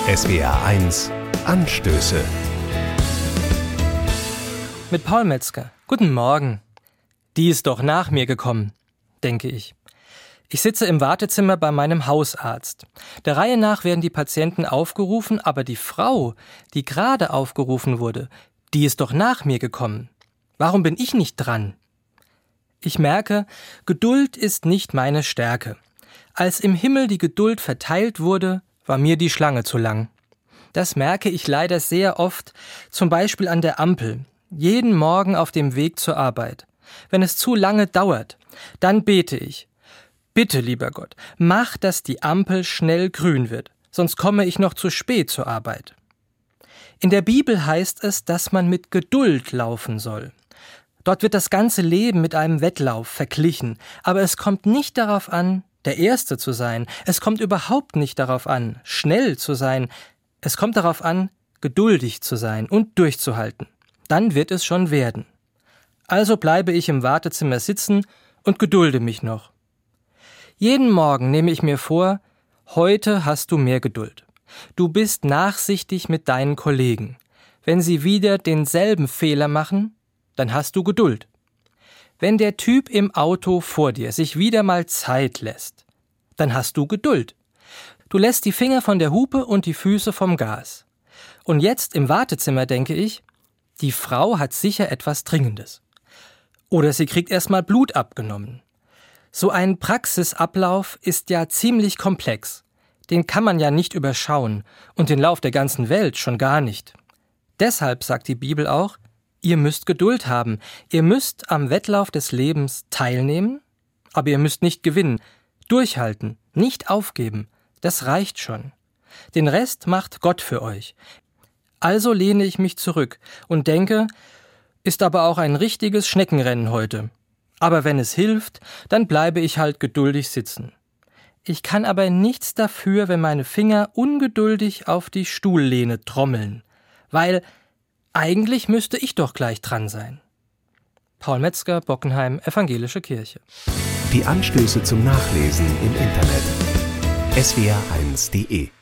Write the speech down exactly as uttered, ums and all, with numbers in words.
S W R eins Anstöße. Mit Paul Metzger. Guten Morgen. Die ist doch nach mir gekommen, denke ich. Ich sitze im Wartezimmer bei meinem Hausarzt. Der Reihe nach werden die Patienten aufgerufen, aber die Frau, die gerade aufgerufen wurde, die ist doch nach mir gekommen. Warum bin ich nicht dran? Ich merke, Geduld ist nicht meine Stärke. Als im Himmel die Geduld verteilt wurde, war mir die Schlange zu lang. Das merke ich leider sehr oft, zum Beispiel an der Ampel, jeden Morgen auf dem Weg zur Arbeit. Wenn es zu lange dauert, dann bete ich. Bitte, lieber Gott, mach, dass die Ampel schnell grün wird, sonst komme ich noch zu spät zur Arbeit. In der Bibel heißt es, dass man mit Geduld laufen soll. Dort wird das ganze Leben mit einem Wettlauf verglichen, aber es kommt nicht darauf an, der Erste zu sein. Es kommt überhaupt nicht darauf an, schnell zu sein. Es kommt darauf an, geduldig zu sein und durchzuhalten. Dann wird es schon werden. Also bleibe ich im Wartezimmer sitzen und gedulde mich noch. Jeden Morgen nehme ich mir vor, heute hast du mehr Geduld. Du bist nachsichtig mit deinen Kollegen. Wenn sie wieder denselben Fehler machen, dann hast du Geduld. Wenn der Typ im Auto vor dir sich wieder mal Zeit lässt, dann hast du Geduld. Du lässt die Finger von der Hupe und die Füße vom Gas. Und jetzt im Wartezimmer denke ich, die Frau hat sicher etwas Dringendes. Oder sie kriegt erstmal Blut abgenommen. So ein Praxisablauf ist ja ziemlich komplex. Den kann man ja nicht überschauen und den Lauf der ganzen Welt schon gar nicht. Deshalb sagt die Bibel auch, ihr müsst Geduld haben. Ihr müsst am Wettlauf des Lebens teilnehmen, aber ihr müsst nicht gewinnen. Durchhalten, nicht aufgeben. Das reicht schon. Den Rest macht Gott für euch. Also lehne ich mich zurück und denke, ist aber auch ein richtiges Schneckenrennen heute. Aber wenn es hilft, dann bleibe ich halt geduldig sitzen. Ich kann aber nichts dafür, wenn meine Finger ungeduldig auf die Stuhllehne trommeln, weil eigentlich müsste ich doch gleich dran sein. Paul Metzger, Bockenheim, Evangelische Kirche. Die Anstöße zum Nachlesen im Internet. S W R eins punkt de